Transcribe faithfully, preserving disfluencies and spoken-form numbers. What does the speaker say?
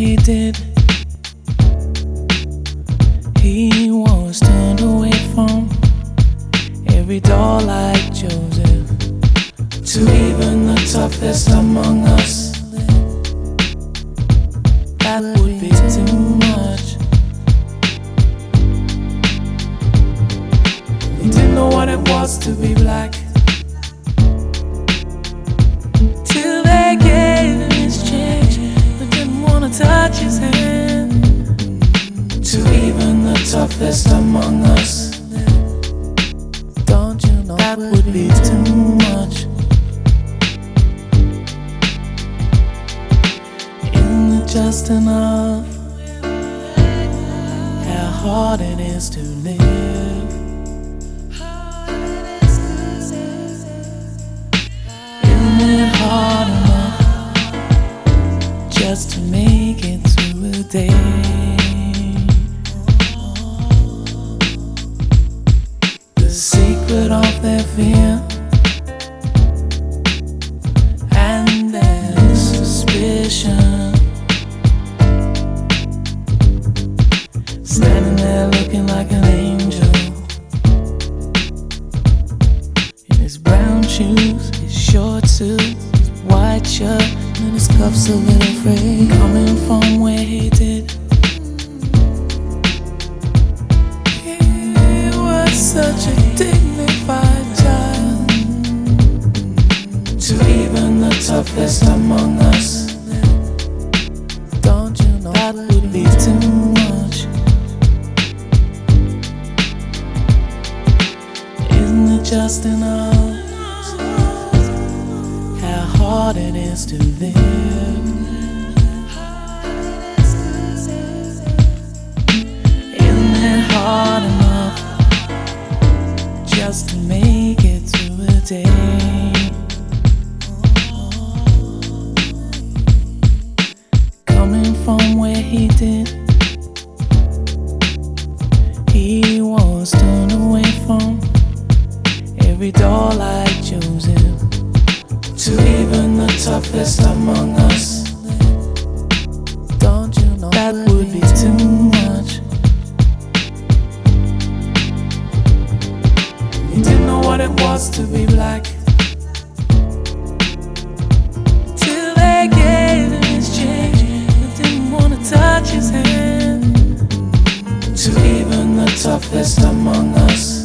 he did. He was turned away from every door like Joseph. To even the toughest among us, that would be too much. He didn't know what it was to be black, till they gave him his change, but didn't wanna touch his hand. To even the toughest among us, don't you know that would be too much? Isn't it just enough how hard it is to live? Isn't it hard enough just to make it through a day? The secret of their fear and their suspicion, standing there looking like an angel, in his brown shoes, his short suit, his white shirt, and his cuffs a little frayed. Coming from where he did, he was such a dignified child. To even the toughest among us, don't you know that would be too much? Isn't it just enough how hard it is to live? Isn't it hard enough just to make it through a day? Coming from where he did, he was turned away from every door like Joseph. To even the toughest among us, don't you know that would be too much? He didn't know what it was to be black, till they gave him his change, but didn't wanna touch his hand. To even the toughest among us,